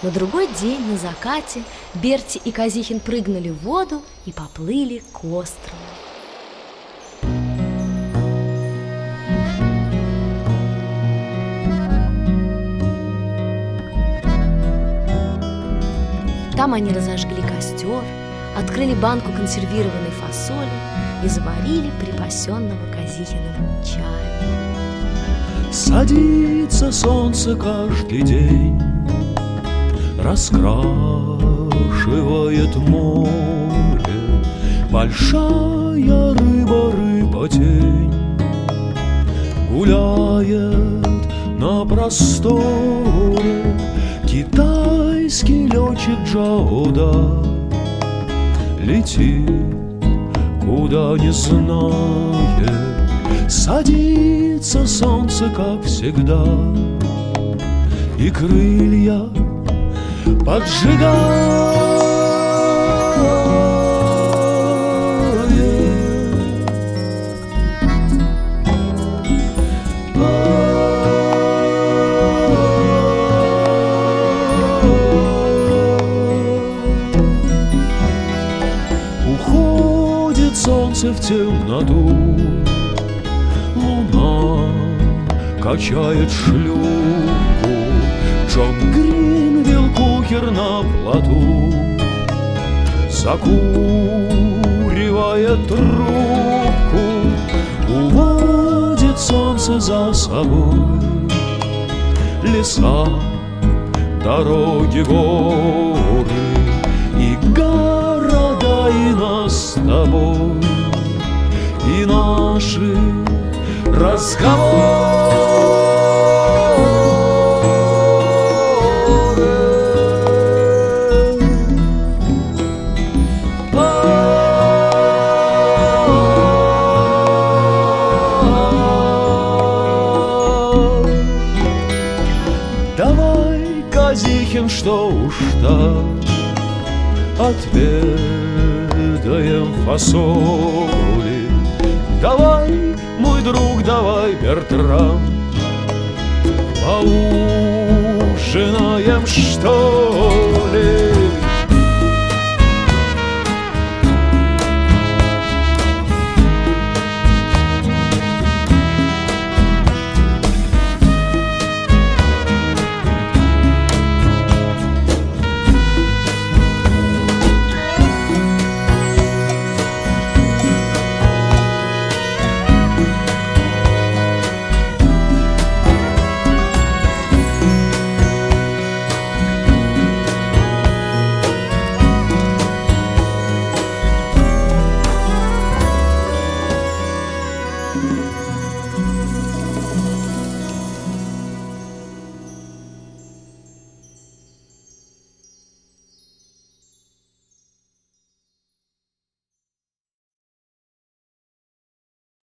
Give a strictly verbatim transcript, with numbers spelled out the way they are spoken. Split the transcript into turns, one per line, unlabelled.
На другой день на закате Берти и Казихин прыгнули в воду и поплыли к острову. Там они разожгли костер, открыли банку консервированной фасоли и заварили припасенного Казихиным чая.
Садится солнце каждый день, раскрашивает море. Большая рыба, рыба-тень гуляет на просторе. Китайский летчик Джаода летит, куда не знает. Садится солнце, как всегда, и крылья поджигает. Уходит солнце в темноту, луна качает шлюпку, Джон Гринвилл кукер на плоту закуривает трубку. Уводит солнце за собой леса, дороги, горы и города, и нас с тобой, и наши разговоры. Давай, Казихин, что уж так, отведаем фасоли. Давай, мой друг, давай, Бертрам, поужинаем, что